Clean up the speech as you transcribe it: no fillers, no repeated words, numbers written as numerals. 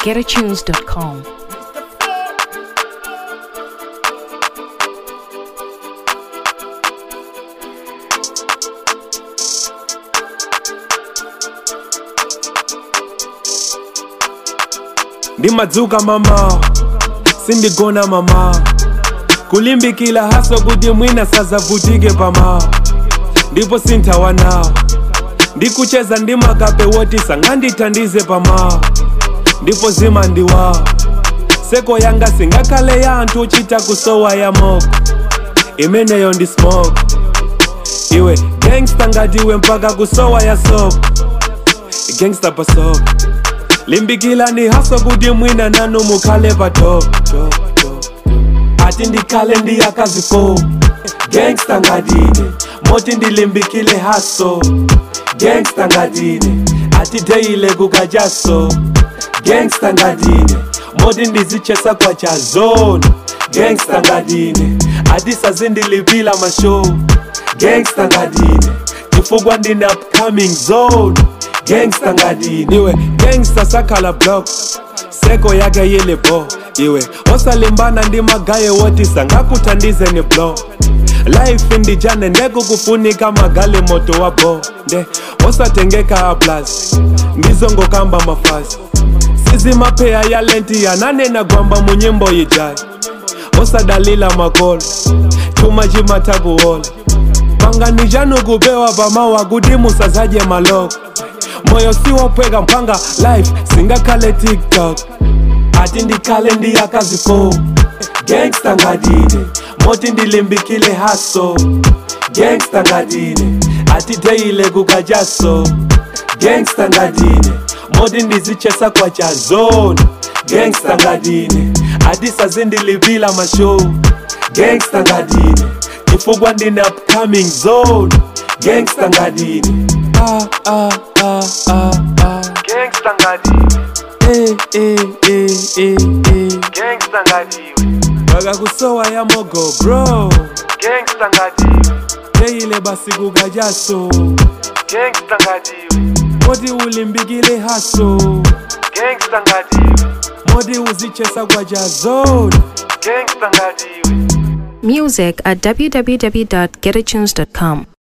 www.getatunes.com. Ndimadzuka mama, sindigona mama, kulimbikila haso kuti mwina sazavutike pama, ndipo sinthawana, ndikucheza ndimakape woti sangandithandize pama, ndipo zimandiwa, seko yanga singakhale ya anthu ochita kusowa ya moko, imeneyo ndi smoke, iwe gangsta ngatiwe mpaka kusowa ya soko, gangsta pasoko. Limbikila ni haso kuti mwina nanu mukhale pato ati ndikhale ndiyakazifo gangsta ngatine moti ndilimbikile haso gangsta ngatine ati deyile kukajaso gangsta ngatine moti ndizichesa kwa cha zone gangsta ngatine ati sazindilipila mashow gangsta ngatine chifukwa ndine upcoming zone gangsta ngatine iwe gangsta sakhala block seko yake yile bo iwe osalimbana ndi magaye woti sangakuthandize ni blow life ndijane ndekukufunika magale moto wa bo nde osatengeka ablast ndizongokamba mafasi sizimapheya ya lenti yananena gwamba munyimbo yijai osadalila makolo chuma chimatakuwola panganijanu kupewa pamawa kuti musazaje maloko moyo siwopweka mpanga life singakhale TikTok ati ndikhale ndiyakazifo gangsta ngatine moti ndilimbikile haso gangsta ngatine ati deyile kukajaso gangsta ngatine moti ndizichesa kwa cha zone gangsta ngatine ati sazindilipila mashow gangsta ngatine chifukwa ndine upcoming zone gangsta ngatine Gangsta ngadiwe Gangsta ngadiwe Baga kusowa ya mogo bro Gangsta ngadiwe deyile basi kukajaso Gangsta ngadiwe moti ulimbikile haso Gangsta ngadiwe moti uzichesa kwa cha zone Gangsta ngadiwe Music at www.getatunes.com.